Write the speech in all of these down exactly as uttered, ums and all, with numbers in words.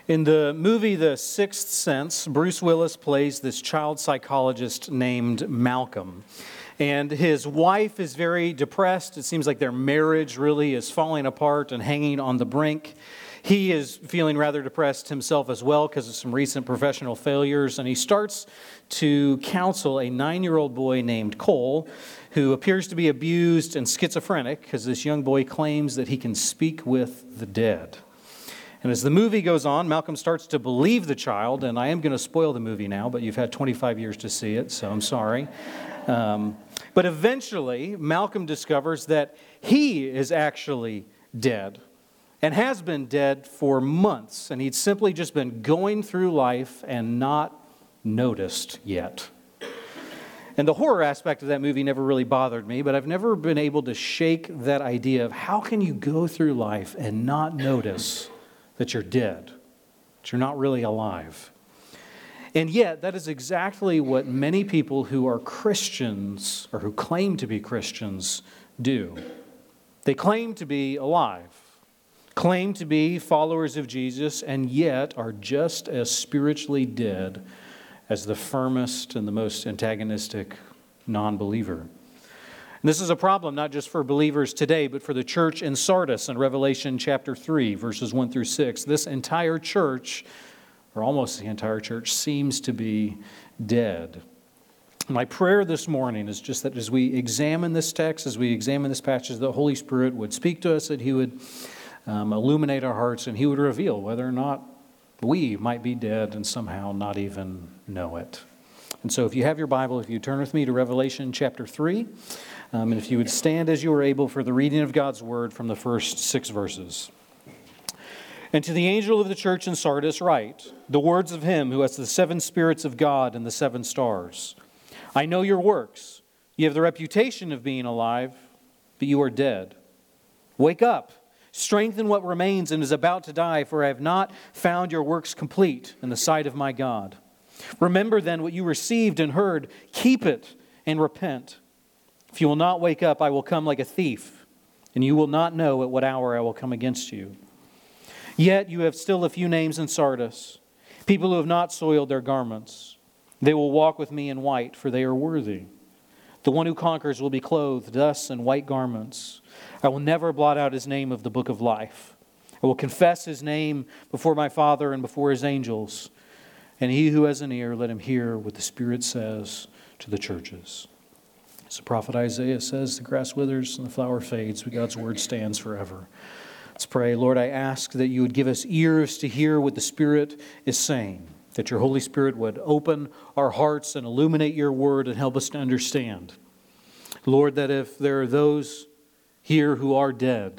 In the movie The Sixth Sense, Bruce Willis plays this child psychologist named Malcolm. And his wife is very depressed. It seems like their marriage really is falling apart and hanging on the brink. He is feeling rather depressed himself as well because of some recent professional failures. And he starts to counsel a nine-year-old boy named Cole who appears to be abused and schizophrenic because this young boy claims that he can speak with the dead. And as the movie goes on, Malcolm starts to believe the child, and I am going to spoil the movie now, but you've had twenty-five years to see it, so I'm sorry. Um, but eventually, Malcolm discovers that he is actually dead and has been dead for months, and he'd simply just been going through life and not noticed yet. And the horror aspect of that movie never really bothered me, but I've never been able to shake that idea of how can you go through life and not notice that you're dead, that you're not really alive. And yet, that is exactly what many people who are Christians, or who claim to be Christians, do. They claim to be alive, claim to be followers of Jesus, and yet are just as spiritually dead as the firmest and the most antagonistic non-believer. And this is a problem not just for believers today, but for the church in Sardis in Revelation chapter three, verses one through six. This entire church, or almost the entire church, seems to be dead. My prayer this morning is just that as we examine this text, as we examine this passage, the Holy Spirit would speak to us, that He would um, illuminate our hearts, and He would reveal whether or not we might be dead and somehow not even know it. And so if you have your Bible, if you turn with me to Revelation chapter three, um, and if you would stand as you are able for the reading of God's Word from the first six verses. And to the angel of the church in Sardis write, the words of Him who has the seven spirits of God and the seven stars. I know your works. You have the reputation of being alive, but you are dead. Wake up, strengthen what remains and is about to die, for I have not found your works complete in the sight of my God. Remember then what you received and heard, keep it and repent. If you will not wake up, I will come like a thief, and you will not know at what hour I will come against you. Yet you have still a few names in Sardis, people who have not soiled their garments. They will walk with me in white, for they are worthy. The one who conquers will be clothed thus in white garments. I will never blot out his name of the book of life. I will confess his name before my Father and before his angels. And he who has an ear, let him hear what the Spirit says to the churches. As the prophet Isaiah says, the grass withers and the flower fades, but God's word stands forever. Let's pray. Lord, I ask that you would give us ears to hear what the Spirit is saying, that your Holy Spirit would open our hearts and illuminate your word and help us to understand. Lord, that if there are those here who are dead,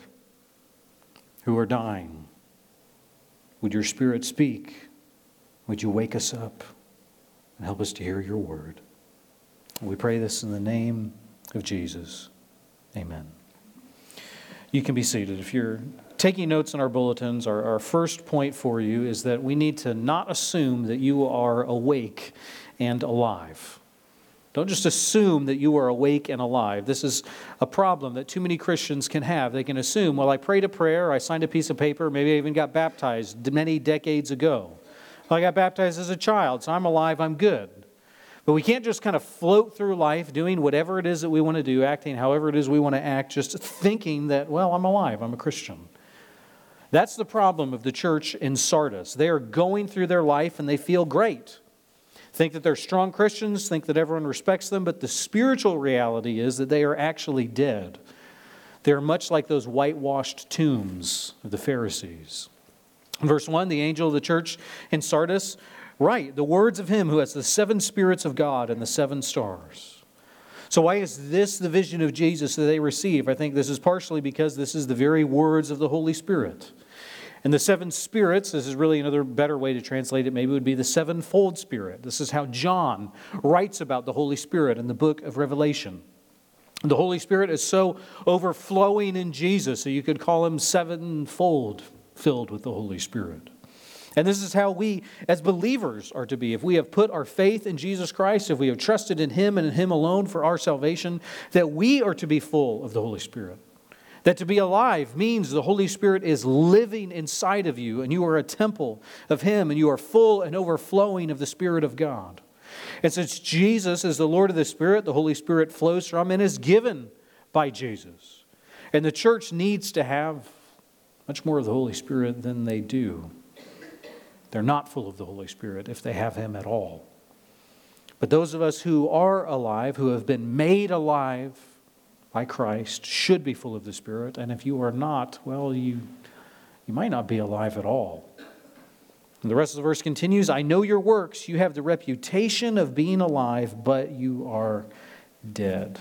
who are dying, would your Spirit speak? Would you wake us up and help us to hear your word? We pray this in the name of Jesus. Amen. You can be seated. If you're taking notes in our bulletins, our, our first point for you is that we need to not assume that you are awake and alive. Don't just assume that you are awake and alive. This is a problem that too many Christians can have. They can assume, well, I prayed a prayer, I signed a piece of paper, maybe I even got baptized many decades ago. Well, I got baptized as a child, so I'm alive, I'm good. But we can't just kind of float through life doing whatever it is that we want to do, acting however it is we want to act, just thinking that, well, I'm alive, I'm a Christian. That's the problem of the church in Sardis. They are going through their life and they feel great. Think that they're strong Christians, think that everyone respects them, but the spiritual reality is that they are actually dead. They are much like those whitewashed tombs of the Pharisees. In verse one, the angel of the church in Sardis write, the words of him who has the seven spirits of God and the seven stars. So why is this the vision of Jesus that they receive? I think this is partially because this is the very words of the Holy Spirit. And the seven spirits, this is really another better way to translate it, maybe would be the sevenfold Spirit. This is how John writes about the Holy Spirit in the book of Revelation. The Holy Spirit is so overflowing in Jesus that you could call him sevenfold filled with the Holy Spirit. And this is how we, as believers, are to be. If we have put our faith in Jesus Christ, if we have trusted in Him and in Him alone for our salvation, that we are to be full of the Holy Spirit. That to be alive means the Holy Spirit is living inside of you, and you are a temple of Him, and you are full and overflowing of the Spirit of God. And since Jesus is the Lord of the Spirit, the Holy Spirit flows from and is given by Jesus. And the church needs to have much more of the Holy Spirit than they do. They're not full of the Holy Spirit if they have Him at all. But those of us who are alive, who have been made alive by Christ, should be full of the Spirit. And if you are not, well, you, you might not be alive at all. And the rest of the verse continues, I know your works. You have the reputation of being alive, but you are dead.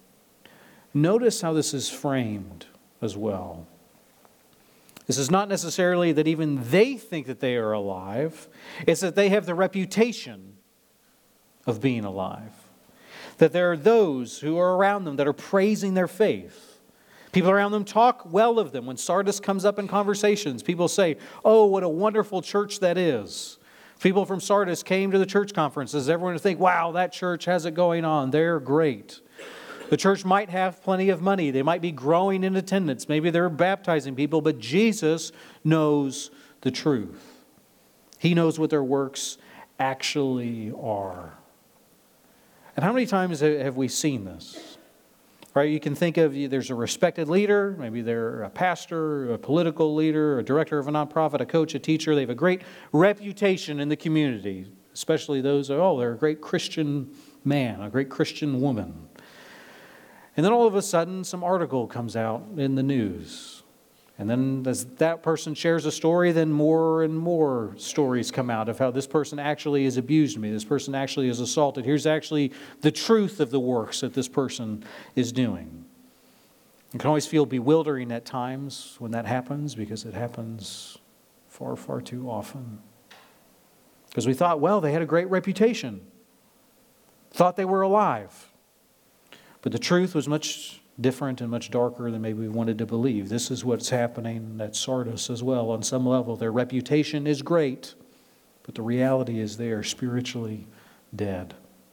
Notice how this is framed as well. This is not necessarily that even they think that they are alive. It's that they have the reputation of being alive. That there are those who are around them that are praising their faith. People around them talk well of them. When Sardis comes up in conversations, people say, oh, what a wonderful church that is. People from Sardis came to the church conferences. Everyone would think, wow, that church has it going on. They're great. The church might have plenty of money. They might be growing in attendance. Maybe they're baptizing people, but Jesus knows the truth. He knows what their works actually are. And how many times have we seen this? Right? You can think of, there's a respected leader, maybe they're a pastor, a political leader, a director of a nonprofit, a coach, a teacher. They have a great reputation in the community, especially those, oh, they're a great Christian man, a great Christian woman. And then all of a sudden, some article comes out in the news. And then as that person shares a story, then more and more stories come out of how this person actually has abused me. This person actually is assaulted. Here's actually the truth of the works that this person is doing. It can always feel bewildering at times when that happens, because it happens far, far too often. Because we thought, well, they had a great reputation. Thought they were alive. But the truth was much different and much darker than maybe we wanted to believe. This is what's happening at Sardis as well. On some level, their reputation is great, but the reality is they are spiritually dead.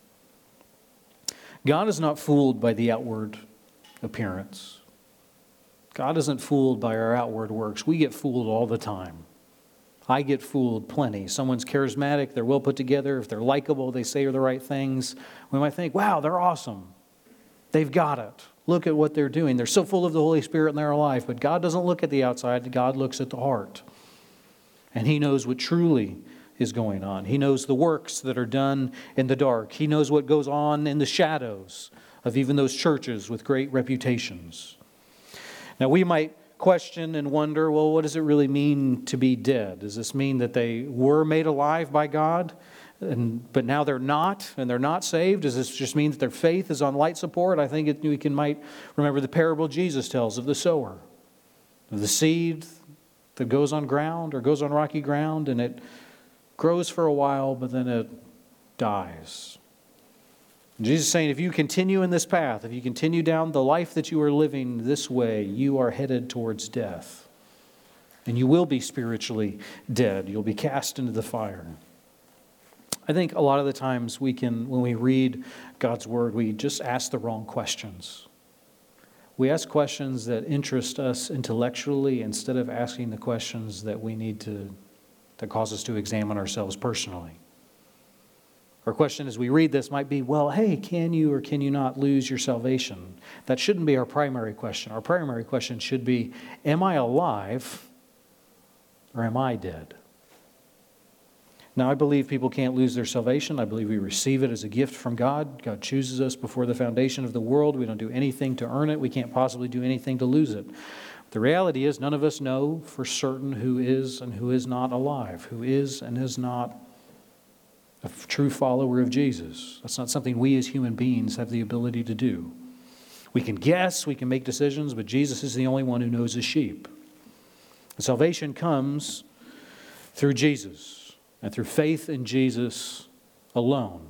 God is not fooled by the outward appearance. God isn't fooled by our outward works. We get fooled all the time. I get fooled plenty. Someone's charismatic, they're well put together, if they're likable, they say the right things. We might think, wow, they're awesome. They've got it. Look at what they're doing. They're so full of the Holy Spirit in their life. But God doesn't look at the outside. God looks at the heart. And He knows what truly is going on. He knows the works that are done in the dark. He knows what goes on in the shadows of even those churches with great reputations. Now we might question and wonder, well, what does it really mean to be dead? Does this mean that they were made alive by God? And, but now they're not, and they're not saved? Does this just mean that their faith is on light support? I think it, we can might remember the parable Jesus tells of the sower, of the seed that goes on ground or goes on rocky ground, and it grows for a while, but then it dies. And Jesus is saying, if you continue in this path, if you continue down the life that you are living this way, you are headed towards death. And you will be spiritually dead. You'll be cast into the fire. I think a lot of the times we can, when we read God's Word, we just ask the wrong questions. We ask questions that interest us intellectually instead of asking the questions that we need to, that cause us to examine ourselves personally. Our question as we read this might be, well, hey, can you or can you not lose your salvation? That shouldn't be our primary question. Our primary question should be, am I alive or am I dead? Now, I believe people can't lose their salvation. I believe we receive it as a gift from God. God chooses us before the foundation of the world. We don't do anything to earn it. We can't possibly do anything to lose it. The reality is none of us know for certain who is and who is not alive, who is and is not a true follower of Jesus. That's not something we as human beings have the ability to do. We can guess, we can make decisions, but Jesus is the only one who knows his sheep. And salvation comes through Jesus. And through faith in Jesus alone.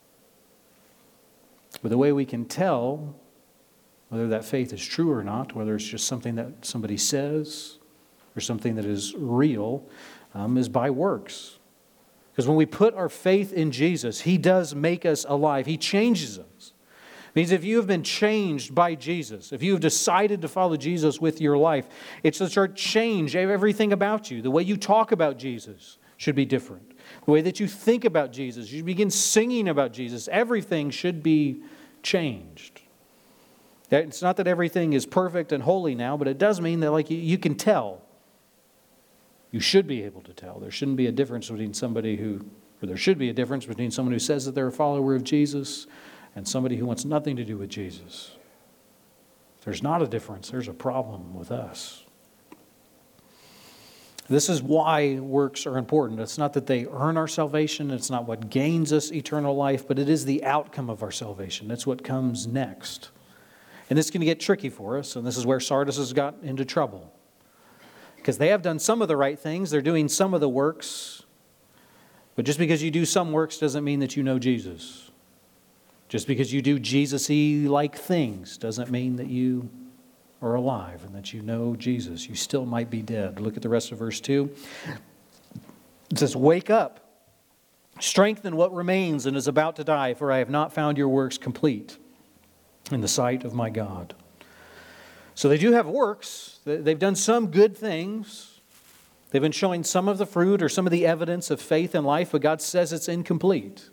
But the way we can tell whether that faith is true or not, whether it's just something that somebody says or something that is real, um, is by works. Because when we put our faith in Jesus, He does make us alive. He changes us. I means if you have been changed by Jesus, if you have decided to follow Jesus with your life, it should start change everything about you. The way you talk about Jesus should be different. The way that you think about Jesus, you begin singing about Jesus, everything should be changed. It's not that everything is perfect and holy now, but it does mean that like you, you can tell. You should be able to tell. There shouldn't be a difference between somebody who, or there should be a difference between someone who says that they're a follower of Jesus and somebody who wants nothing to do with Jesus. If there's not a difference, there's a problem with us. This is why works are important. It's not that they earn our salvation. It's not what gains us eternal life, but it is the outcome of our salvation. That's what comes next. And this can get tricky for us, and this is where Sardis has got into trouble. Because they have done some of the right things, they're doing some of the works, but just because you do some works doesn't mean that you know Jesus. Just because you do Jesus-y like things doesn't mean that you are alive and that you know Jesus. You still might be dead. Look at the rest of verse two. It says, "Wake up, strengthen what remains and is about to die, for I have not found your works complete in the sight of my God." So they do have works. They've done some good things. They've been showing some of the fruit or some of the evidence of faith in life, but God says it's incomplete.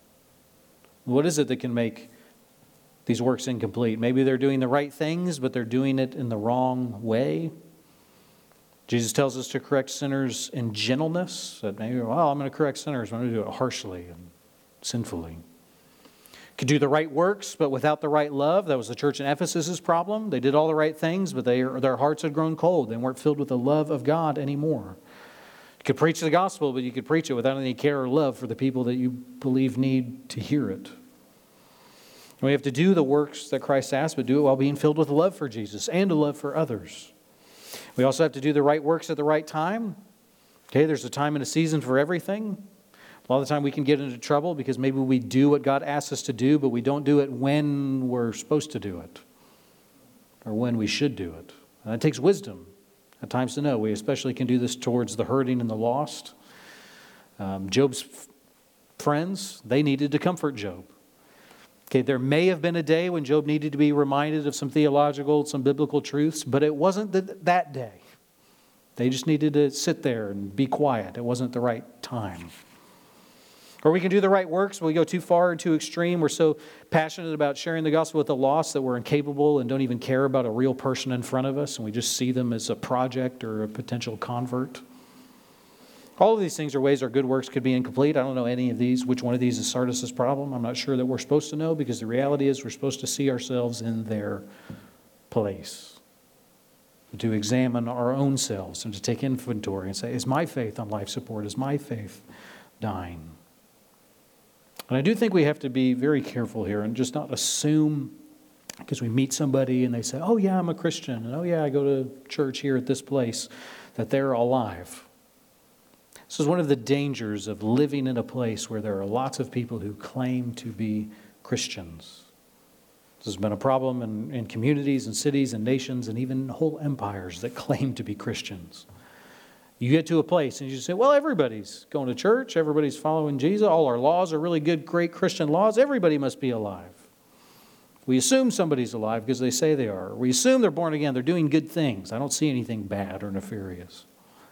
What is it that can make these works incomplete? Maybe they're doing the right things, but they're doing it in the wrong way. Jesus tells us to correct sinners in gentleness. That maybe, well, I'm going to correct sinners, but I'm going to do it harshly and sinfully. Could do the right works, but without the right love. That was the church in Ephesus' problem. They did all the right things, but they, their hearts had grown cold. They weren't filled with the love of God anymore. You could preach the gospel, but you could preach it without any care or love for the people that you believe need to hear it. And we have to do the works that Christ asked, but do it while being filled with love for Jesus and a love for others. We also have to do the right works at the right time. Okay, there's a time and a season for everything. A lot of the time we can get into trouble because maybe we do what God asks us to do, but we don't do it when we're supposed to do it or when we should do it. And it takes wisdom at times to know. We especially can do this towards the hurting and the lost. Um, Job's f- friends, they needed to comfort Job. Okay, there may have been a day when Job needed to be reminded of some theological, some biblical truths, but it wasn't th- that day. They just needed to sit there and be quiet. It wasn't the right time. Or we can do the right works, but we go too far and too extreme. We're so passionate about sharing the gospel with the lost that we're incapable and don't even care about a real person in front of us, and we just see them as a project or a potential convert. All of these things are ways our good works could be incomplete. I don't know any of these. Which one of these is Sardis' problem? I'm not sure that we're supposed to know, because the reality is we're supposed to see ourselves in their place. To examine our own selves and to take inventory and say, is my faith on life support? Is my faith dying? And I do think we have to be very careful here and just not assume because we meet somebody and they say, oh yeah, I'm a Christian, and oh yeah, I go to church here at this place, that they're alive. This is one of the dangers of living in a place where there are lots of people who claim to be Christians. This has been a problem in, in communities and cities and nations and even whole empires that claim to be Christians. You get to a place and you say, well, everybody's going to church. Everybody's following Jesus. All our laws are really good, great Christian laws. Everybody must be alive. We assume somebody's alive because they say they are. We assume they're born again. They're doing good things. I don't see anything bad or nefarious.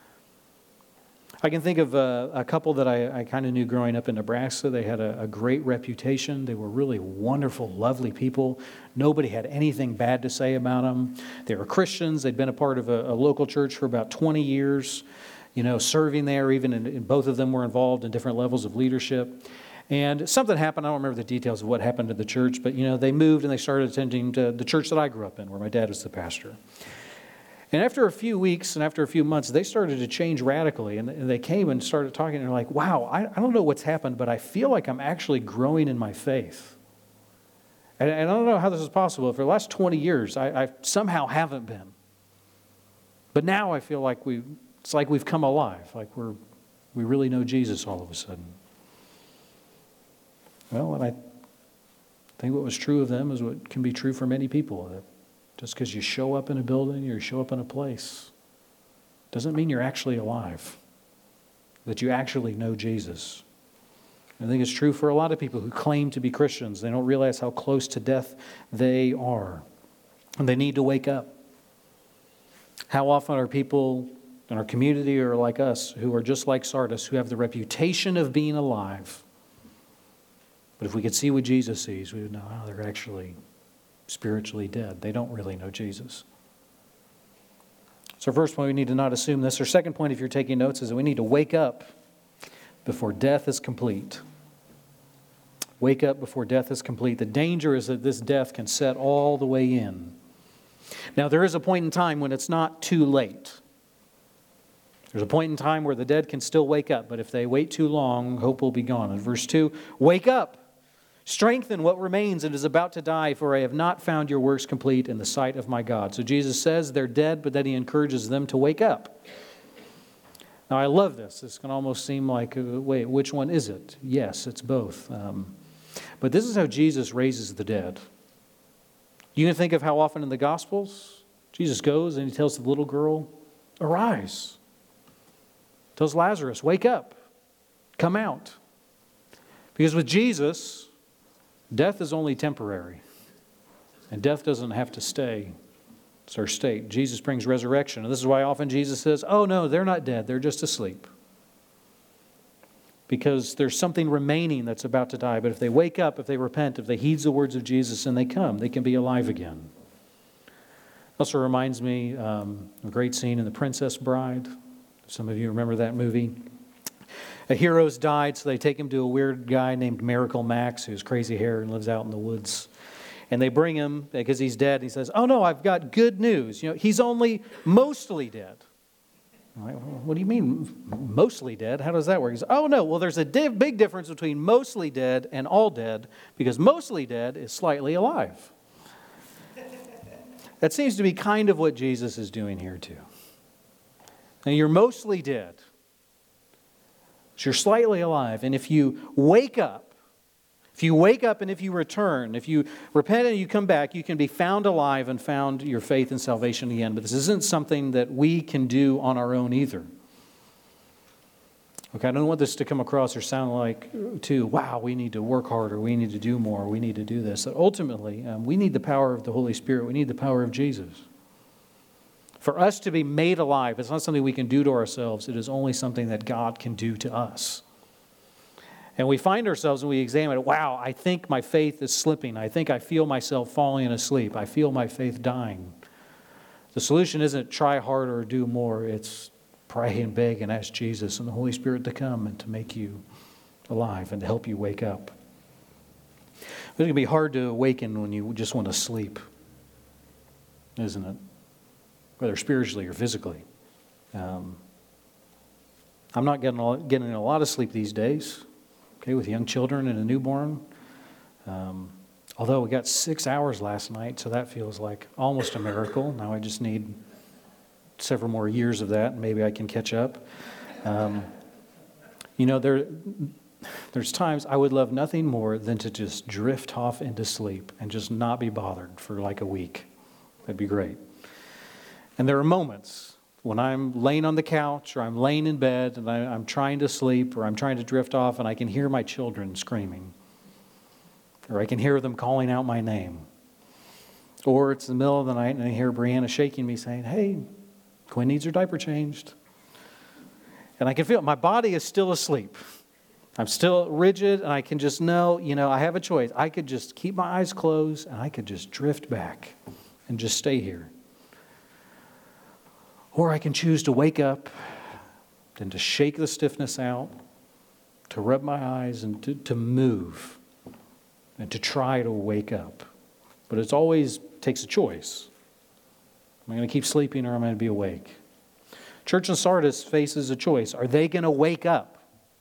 I can think of a, a couple that I, I kind of knew growing up in Nebraska. They had a, a great reputation. They were really wonderful, lovely people. Nobody had anything bad to say about them. They were Christians. They'd been a part of a, a local church for about twenty years, you know, serving there. Even in, in both of them were involved in different levels of leadership. And something happened. I don't remember the details of what happened to the church, but, you know, they moved and they started attending to the church that I grew up in, where my dad was the pastor. And after a few weeks and after a few months, they started to change radically. And they came and started talking, and they're like, wow, I, I don't know what's happened, but I feel like I'm actually growing in my faith. And, and I don't know how this is possible. For the last twenty years, I, I somehow haven't been. But now I feel like we it's like we've come alive, like we're we really know Jesus all of a sudden. Well, and I think what was true of them is what can be true for many people. That just because you show up in a building or you show up in a place doesn't mean you're actually alive, that you actually know Jesus. I think it's true for a lot of people who claim to be Christians. They don't realize how close to death they are. And they need to wake up. How often are people in our community or like us who are just like Sardis, who have the reputation of being alive? But if we could see what Jesus sees, we would know, oh, they're actually spiritually dead. They don't really know Jesus. So our first point, we need to not assume this. Our second point, if you're taking notes, is that we need to wake up before death is complete. Wake up before death is complete. The danger is that this death can set all the way in. Now, there is a point in time when it's not too late. There's a point in time where the dead can still wake up, but if they wait too long, hope will be gone. In verse two, wake up, strengthen what remains and is about to die, for I have not found your works complete in the sight of my God. So Jesus says they're dead, but then he encourages them to wake up. Now, I love this. This can almost seem like, uh, wait, which one is it? Yes, it's both. Um, but this is how Jesus raises the dead. You can think of how often in the Gospels, Jesus goes and he tells the little girl, arise. Tells Lazarus, wake up, come out. Because with Jesus, death is only temporary. And death doesn't have to stay. It's our state. Jesus brings resurrection. And this is why often Jesus says, oh no, they're not dead, they're just asleep. Because there's something remaining that's about to die. But if they wake up, if they repent, if they heed the words of Jesus and they come, they can be alive again. Also reminds me um, of a great scene in The Princess Bride. Some of you remember that movie. A hero's died, so they take him to a weird guy named Miracle Max, who has crazy hair and lives out in the woods. And they bring him because he's dead. And he says, oh no, I've got good news. You know, he's only mostly dead. I'm like, well, what do you mean mostly dead? How does that work? He says, oh no, well there's a div- big difference between mostly dead and all dead, because mostly dead is slightly alive. That seems to be kind of what Jesus is doing here too. And you're mostly dead. So you're slightly alive. And if you wake up, if you wake up and if you return, if you repent and you come back, you can be found alive and found your faith and salvation again. But this isn't something that we can do on our own either. Okay, I don't want this to come across or sound like, too, wow, we need to work harder, we need to do more, we need to do this. Ultimately, um, we need the power of the Holy Spirit. We need the power of Jesus. For us to be made alive, it's not something we can do to ourselves. It is only something that God can do to us. And we find ourselves and we examine it, wow, I think my faith is slipping. I think I feel myself falling asleep. I feel my faith dying. The solution isn't try harder or do more. It's pray and beg and ask Jesus and the Holy Spirit to come and to make you alive and to help you wake up. It's going to be hard to awaken when you just want to sleep, isn't it? Whether spiritually or physically. Um, I'm not getting a, getting a lot of sleep these days, okay, with young children and a newborn. Um, although we got six hours last night, so that feels like almost a miracle. Now I just need several more years of that, and maybe I can catch up. Um, you know, there, there's times I would love nothing more than to just drift off into sleep and just not be bothered for like a week. That'd be great. And there are moments when I'm laying on the couch or I'm laying in bed and I, I'm trying to sleep or I'm trying to drift off and I can hear my children screaming. Or I can hear them calling out my name. Or it's the middle of the night and I hear Brianna shaking me saying, hey, Quinn needs her diaper changed. And I can feel it. My body is still asleep. I'm still rigid and I can just know, you know, I have a choice. I could just keep my eyes closed and I could just drift back and just stay here. Or I can choose to wake up and to shake the stiffness out, to rub my eyes and to, to move and to try to wake up. But it always takes a choice. Am I going to keep sleeping or am I going to be awake? Church in Sardis faces a choice. Are they going to wake up?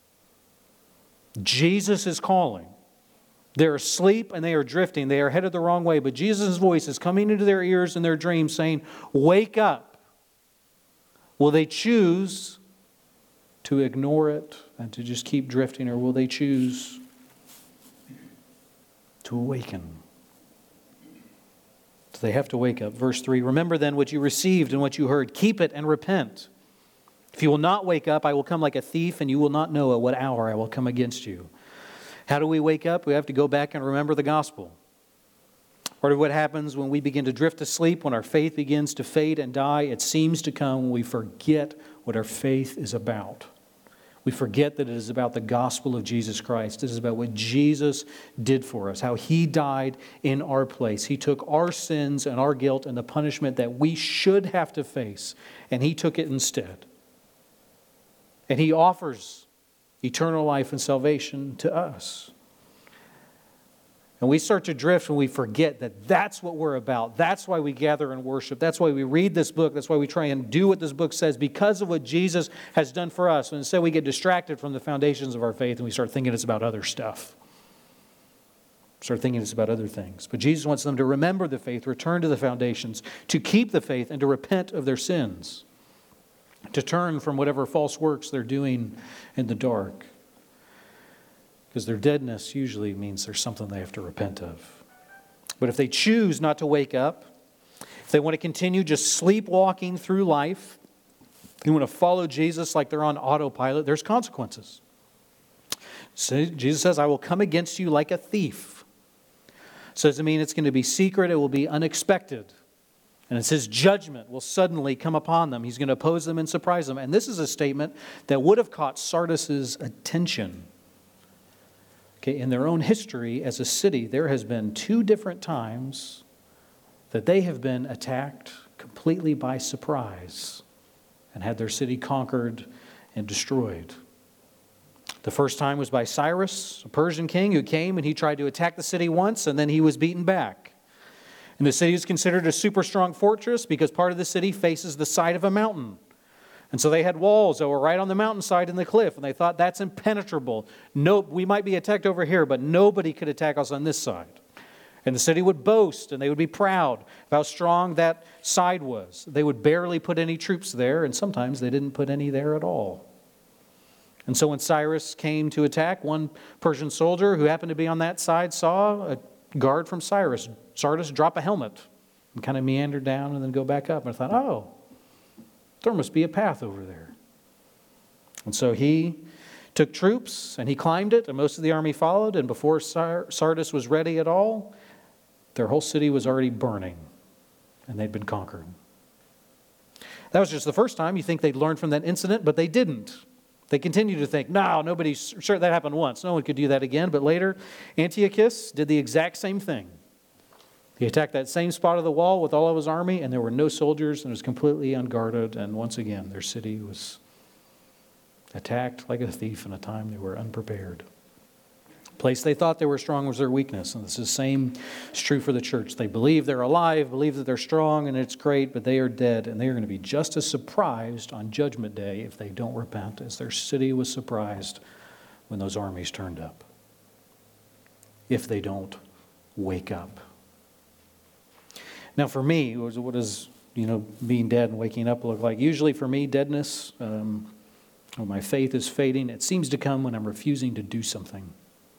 Jesus is calling. They're asleep and they are drifting. They are headed the wrong way. But Jesus' voice is coming into their ears in their dreams saying, wake up. Will they choose to ignore it and to just keep drifting, or will they choose to awaken? So they have to wake up. Verse three, remember then what you received and what you heard. Keep it and repent. If you will not wake up, I will come like a thief, and you will not know at what hour I will come against you. How do we wake up? We have to go back and remember the gospel. Part of what happens when we begin to drift asleep, when our faith begins to fade and die, it seems to come when we forget what our faith is about. We forget that it is about the gospel of Jesus Christ. It is about what Jesus did for us, how He died in our place. He took our sins and our guilt and the punishment that we should have to face, and He took it instead. And He offers eternal life and salvation to us. And we start to drift when we forget that that's what we're about. That's why we gather and worship. That's why we read this book. That's why we try and do what this book says, because of what Jesus has done for us. And instead we get distracted from the foundations of our faith and we start thinking it's about other stuff. Start thinking it's about other things. But Jesus wants them to remember the faith, return to the foundations, to keep the faith, and to repent of their sins. To turn from whatever false works they're doing in the dark. Because their deadness usually means there's something they have to repent of. But if they choose not to wake up, if they want to continue just sleepwalking through life, they want to follow Jesus like they're on autopilot, there's consequences. So Jesus says, I will come against you like a thief. So does it mean it's going to be secret? It will be unexpected. And it's His judgment will suddenly come upon them. He's going to oppose them and surprise them. And this is a statement that would have caught Sardis' attention. Okay, in their own history as a city, there has been two different times that they have been attacked completely by surprise and had their city conquered and destroyed. The first time was by Cyrus, a Persian king who came and he tried to attack the city once and then he was beaten back. And the city is considered a super strong fortress because part of the city faces the side of a mountain. And so they had walls that were right on the mountainside in the cliff, and they thought that's impenetrable. Nope, we might be attacked over here, but nobody could attack us on this side. And the city would boast, and they would be proud of how strong that side was. They would barely put any troops there, and sometimes they didn't put any there at all. And so when Cyrus came to attack, one Persian soldier who happened to be on that side saw a guard from Cyrus, Sardis, drop a helmet and kind of meander down and then go back up. And I thought, oh, there must be a path over there. And so he took troops and he climbed it, and most of the army followed. And before Sardis was ready at all, their whole city was already burning and they'd been conquered. That was just the first time. You think they'd learned from that incident, but they didn't. They continued to think, no, nobody's sure that happened once. No one could do that again. But later, Antiochus did the exact same thing. He attacked that same spot of the wall with all of his army, and there were no soldiers, and it was completely unguarded. And once again, their city was attacked like a thief in a time they were unprepared. The place they thought they were strong was their weakness. And this is the same is true for the church. They believe they're alive, believe that they're strong, and it's great, but they are dead. And they are going to be just as surprised on Judgment Day if they don't repent as their city was surprised when those armies turned up. If they don't wake up. Now for me, what does, you know, being dead and waking up look like? Usually for me, deadness, um, when my faith is fading, it seems to come when I'm refusing to do something.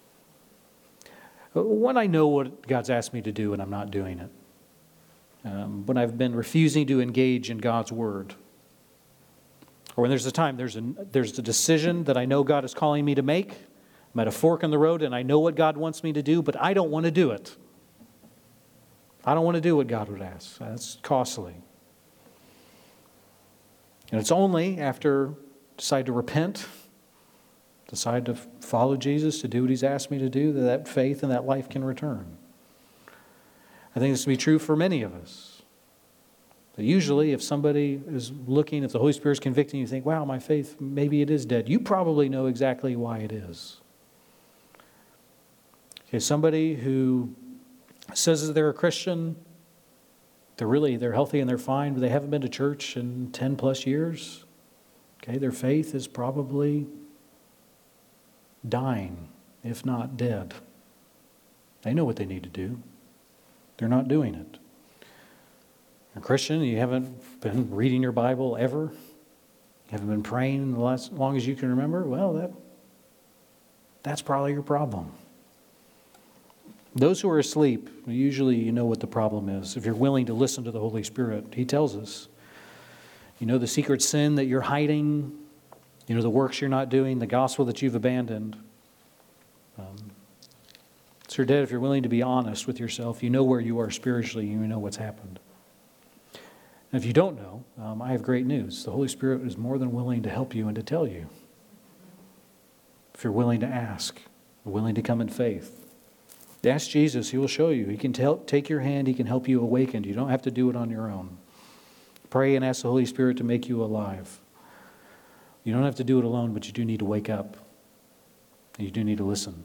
When I know what God's asked me to do and I'm not doing it. Um, when I've been refusing to engage in God's Word. Or when there's a time, there's a, there's a decision that I know God is calling me to make. I'm at a fork in the road and I know what God wants me to do, but I don't want to do it. I don't want to do what God would ask. That's costly. And it's only after I decide to repent, decide to follow Jesus, to do what He's asked me to do, that that faith and that life can return. I think this will be true for many of us. But usually if somebody is looking, if the Holy Spirit is convicting you, think, wow, my faith, maybe it is dead. You probably know exactly why it is. Okay, somebody who says that they're a Christian, they're really, they're healthy and they're fine, but they haven't been to church in ten plus years. Okay, their faith is probably dying, if not dead. They know what they need to do. They're not doing it. You're a Christian, you haven't been reading your Bible ever, you haven't been praying as long as you can remember, well, that that's probably your problem. Those who are asleep, usually you know what the problem is. If you're willing to listen to the Holy Spirit, He tells us. You know the secret sin that you're hiding. You know the works you're not doing, the gospel that you've abandoned. Um, So, Dad, if you're willing to be honest with yourself, you know where you are spiritually, you know what's happened. And if you don't know, um, I have great news. The Holy Spirit is more than willing to help you and to tell you. If you're willing to ask, willing to come in faith. Ask Jesus, He will show you. He can tell, take your hand, He can help you awaken. You don't have to do it on your own. Pray and ask the Holy Spirit to make you alive. You don't have to do it alone, but you do need to wake up. And you do need to listen.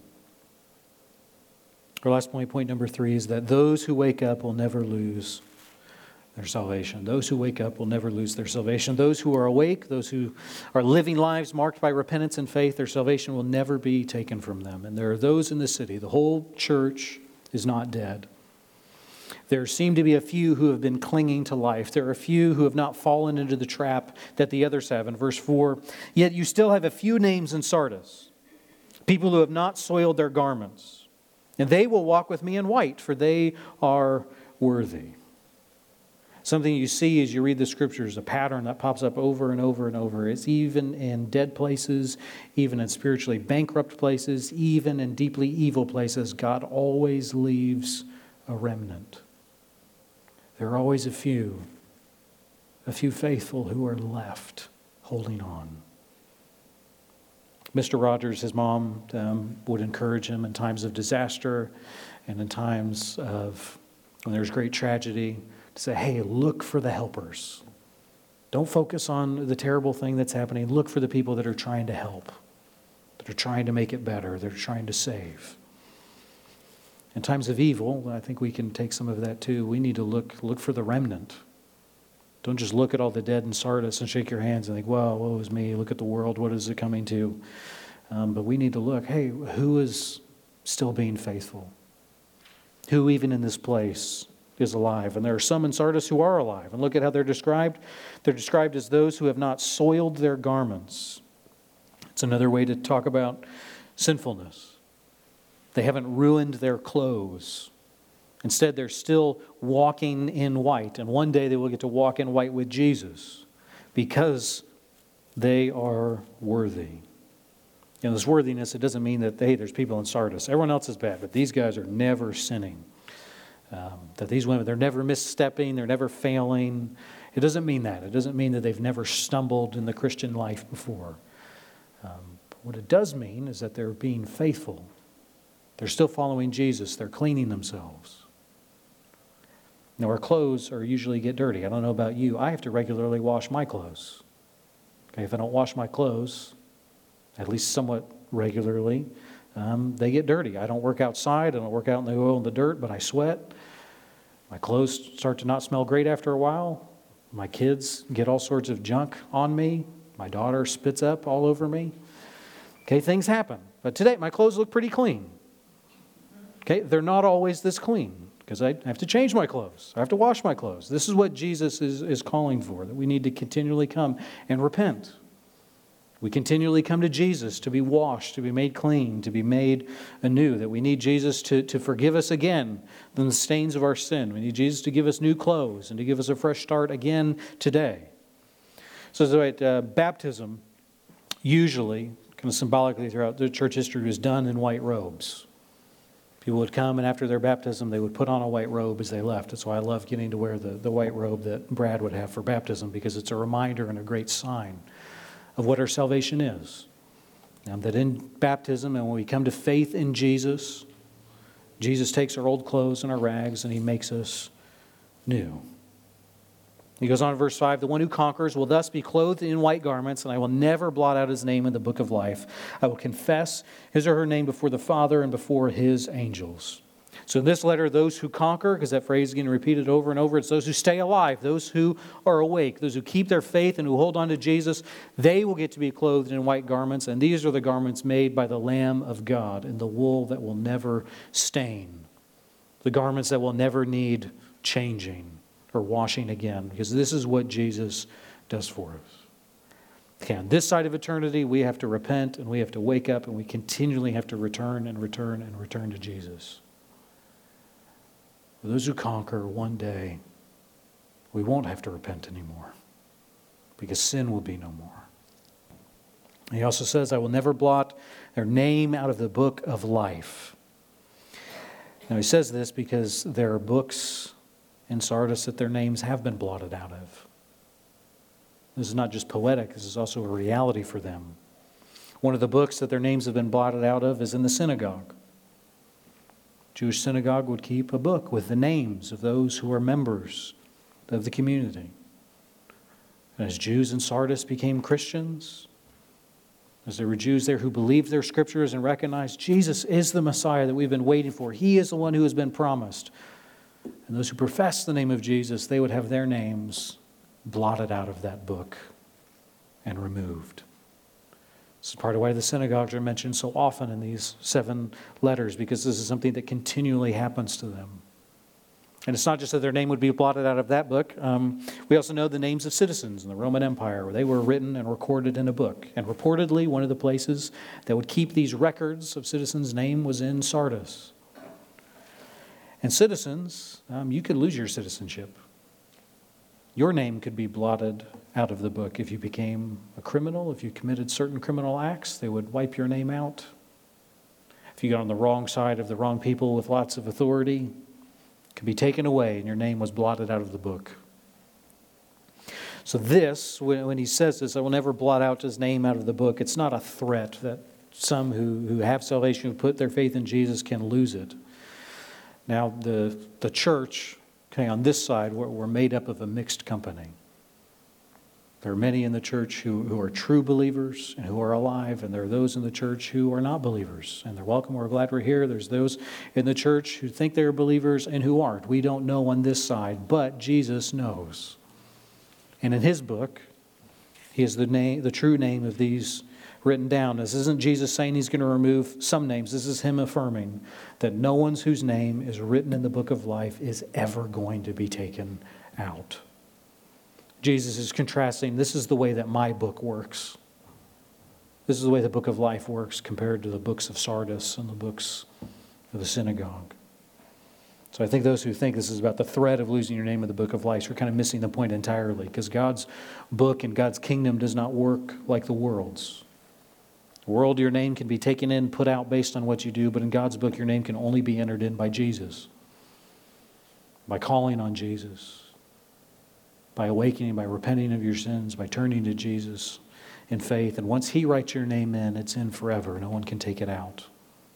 Our last point, point number three, is that those who wake up will never lose their salvation. Those who wake up will never lose their salvation. Those who are awake, those who are living lives marked by repentance and faith, their salvation will never be taken from them. And there are those in the city. The whole church is not dead. There seem to be a few who have been clinging to life. There are a few who have not fallen into the trap that the others have. In verse four, yet you still have a few names in Sardis, people who have not soiled their garments. And they will walk with me in white, for they are worthy. Something you see as you read the Scriptures, a pattern that pops up over and over and over. It's even in dead places, even in spiritually bankrupt places, even in deeply evil places, God always leaves a remnant. There are always a few, a few faithful who are left holding on. Mister Rogers, his mom, um, would encourage him in times of disaster and in times of when there's great tragedy to say, hey, look for the helpers. Don't focus on the terrible thing that's happening. Look for the people that are trying to help, that are trying to make it better, that are trying to save. In times of evil, I think we can take some of that too. We need to look look for the remnant. Don't just look at all the dead in Sardis and shake your hands and think, well, woe is me. Look at the world. What is it coming to? Um, but we need to look, hey, who is still being faithful? Who even in this place is alive? And there are some in Sardis who are alive. And look at how they're described. They're described as those who have not soiled their garments. It's another way to talk about sinfulness. They haven't ruined their clothes. Instead, they're still walking in white. And one day they will get to walk in white with Jesus because they are worthy. And this worthiness, it doesn't mean that, hey, there's people in Sardis. Everyone else is bad, but these guys are never sinning. Um, that these women, they're never misstepping, they're never failing. It doesn't mean that. It doesn't mean that they've never stumbled in the Christian life before. Um, what it does mean is that they're being faithful. They're still following Jesus. They're cleaning themselves. Now, our clothes are usually get dirty. I don't know about you. I have to regularly wash my clothes. Okay, if I don't wash my clothes, at least somewhat regularly, um, they get dirty. I don't work outside. I don't work out in the oil and the dirt, but I sweat. My clothes start to not smell great after a while. My kids get all sorts of junk on me. My daughter spits up all over me. Okay, things happen. But today, my clothes look pretty clean. Okay, they're not always this clean because I have to change my clothes. I have to wash my clothes. This is what Jesus is, is calling for, that we need to continually come and repent. We continually come to Jesus to be washed, to be made clean, to be made anew, that we need Jesus to, to forgive us again than the stains of our sin. We need Jesus to give us new clothes and to give us a fresh start again today. So, so at uh, baptism, usually, kind of symbolically throughout the church history, was done in white robes. People would come, and after their baptism, they would put on a white robe as they left. That's why I love getting to wear the, the white robe that Brad would have for baptism, because it's a reminder and a great sign of what our salvation is. And that in baptism, and when we come to faith in Jesus, Jesus takes our old clothes and our rags, and He makes us new. He goes on in verse five, the one who conquers will thus be clothed in white garments, and I will never blot out his name in the book of life. I will confess his or her name before the Father and before His angels. So in this letter, those who conquer, because that phrase is getting repeated over and over, it's those who stay alive, those who are awake, those who keep their faith and who hold on to Jesus, they will get to be clothed in white garments, and these are the garments made by the Lamb of God in the wool that will never stain, the garments that will never need changing or washing again, because this is what Jesus does for us. Okay, on this side of eternity, we have to repent and we have to wake up and we continually have to return and return and return to Jesus. For those who conquer, one day, we won't have to repent anymore because sin will be no more. He also says, I will never blot their name out of the book of life. Now he says this because there are books in Sardis that their names have been blotted out of. This is not just poetic, this is also a reality for them. One of the books that their names have been blotted out of is in the synagogue. Jewish synagogue would keep a book with the names of those who are members of the community. And as Jews in Sardis became Christians, as there were Jews there who believed their scriptures and recognized Jesus is the Messiah that we've been waiting for. He is the one who has been promised. And those who profess the name of Jesus, they would have their names blotted out of that book and removed. This is part of why the synagogues are mentioned so often in these seven letters, because this is something that continually happens to them. And it's not just that their name would be blotted out of that book. Um, we also know the names of citizens in the Roman Empire, where they were written and recorded in a book. And reportedly, one of the places that would keep these records of citizens' name was in Sardis. And citizens, um, you could lose your citizenship. Your name could be blotted out of the book if you became a criminal, if you committed certain criminal acts, they would wipe your name out. If you got on the wrong side of the wrong people with lots of authority, it could be taken away and your name was blotted out of the book. So this, when he says this, I will never blot out his name out of the book, it's not a threat that some who, who have salvation, who put their faith in Jesus, can lose it. Now, the, the church, okay, on this side, we're, we're made up of a mixed company. There are many in the church who, who are true believers and who are alive, and there are those in the church who are not believers, and they're welcome. We're glad we're here. There's those in the church who think they're believers and who aren't. We don't know on this side, but Jesus knows. And in his book, he has the name, the true name of these written down. This isn't Jesus saying he's going to remove some names. This is him affirming that no one whose name is written in the book of life is ever going to be taken out. Jesus is contrasting, this is the way that my book works. This is the way the book of life works compared to the books of Sardis and the books of the synagogue. So I think those who think this is about the threat of losing your name in the book of life are kind of missing the point entirely, because God's book and God's kingdom does not work like the world's. The world, your name can be taken in, put out based on what you do, but in God's book, your name can only be entered in by Jesus, by calling on Jesus, by awakening, by repenting of your sins, by turning to Jesus in faith. And once he writes your name in, it's in forever. No one can take it out.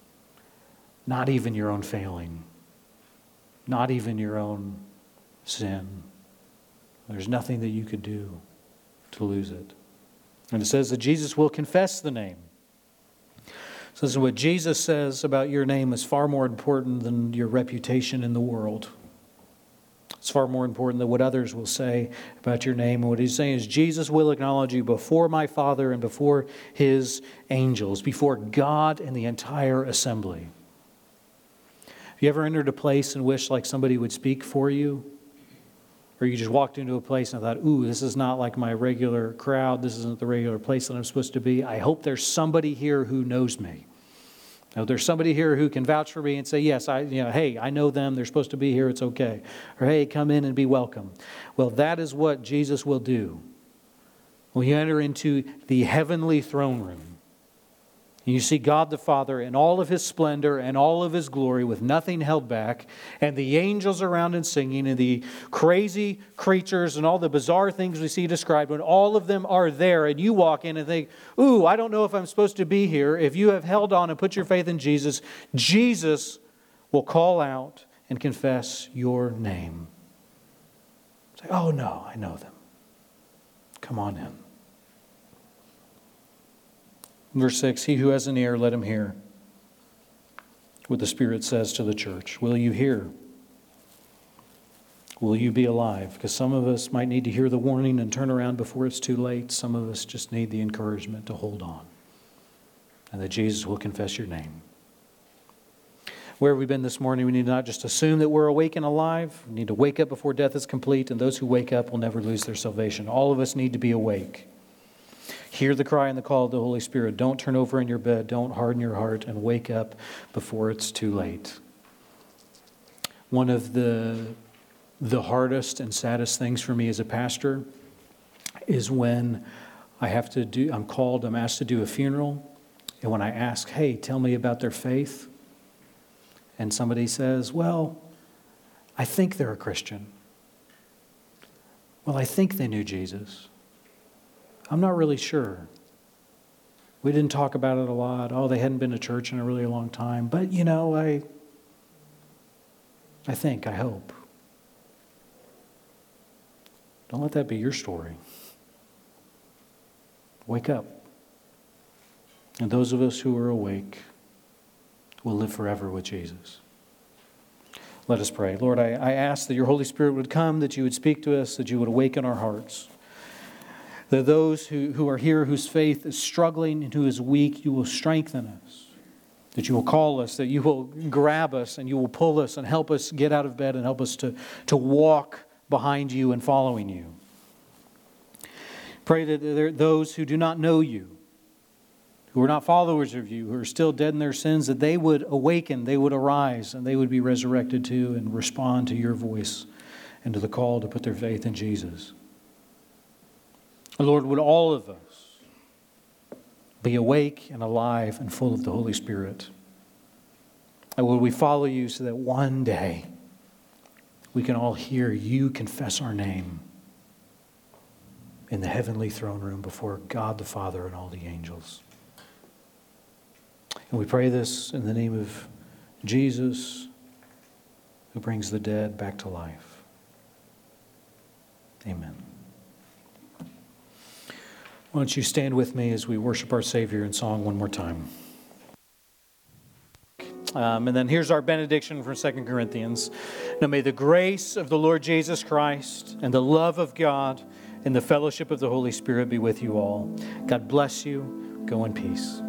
Not even your own failing. Not even your own sin. There's nothing that you could do to lose it. And it says that Jesus will confess the name. So this is what Jesus says about your name is far more important than your reputation in the world. It's far more important than what others will say about your name. And what he's saying is Jesus will acknowledge you before my Father and before his angels, before God and the entire assembly. Have you ever entered a place and wished like somebody would speak for you? Or you just walked into a place and thought, ooh, this is not like my regular crowd. This isn't the regular place that I'm supposed to be. I hope there's somebody here who knows me. Now, there's somebody here who can vouch for me and say, yes, I, you know, hey, I know them. They're supposed to be here. It's okay. Or, hey, come in and be welcome. Well, that is what Jesus will do when you enter into the heavenly throne room. And you see God the Father in all of his splendor and all of his glory with nothing held back, and the angels around and singing, and the crazy creatures and all the bizarre things we see described, when all of them are there, and you walk in and think, ooh, I don't know if I'm supposed to be here. If you have held on and put your faith in Jesus, Jesus will call out and confess your name. Say, oh no, I know them. Come on in. Verse six, he who has an ear, let him hear what the Spirit says to the church. Will you hear? Will you be alive? Because some of us might need to hear the warning and turn around before it's too late. Some of us just need the encouragement to hold on, and that Jesus will confess your name. Where have we been this morning? We need to not just assume that we're awake and alive. We need to wake up before death is complete, and those who wake up will never lose their salvation. All of us need to be awake. Hear the cry and the call of the Holy Spirit. Don't turn over in your bed. Don't harden your heart, and wake up before it's too late. One of the, the hardest and saddest things for me as a pastor is when I have to do, I'm called, I'm asked to do a funeral, and when I ask, hey, tell me about their faith, and somebody says, well, I think they're a Christian. Well, I think they knew Jesus. I'm not really sure. We didn't talk about it a lot. Oh, they hadn't been to church in a really long time. But, you know, I, I think, I hope. Don't let that be your story. Wake up. And those of us who are awake will live forever with Jesus. Let us pray. Lord, I, I ask that your Holy Spirit would come, that you would speak to us, that you would awaken our hearts. That those who, who are here whose faith is struggling and who is weak, you will strengthen us. That you will call us, that you will grab us and you will pull us and help us get out of bed and help us to, to walk behind you and following you. Pray that there are those who do not know you, who are not followers of you, who are still dead in their sins, that they would awaken, they would arise, and they would be resurrected too and respond to your voice and to the call to put their faith in Jesus. Lord, would all of us be awake and alive and full of the Holy Spirit? And would we follow you so that one day we can all hear you confess our name in the heavenly throne room before God the Father and all the angels? And we pray this in the name of Jesus, who brings the dead back to life. Amen. Why don't you stand with me as we worship our Savior in song one more time. Um, and then here's our benediction from Second Corinthians. Now may the grace of the Lord Jesus Christ and the love of God and the fellowship of the Holy Spirit be with you all. God bless you. Go in peace.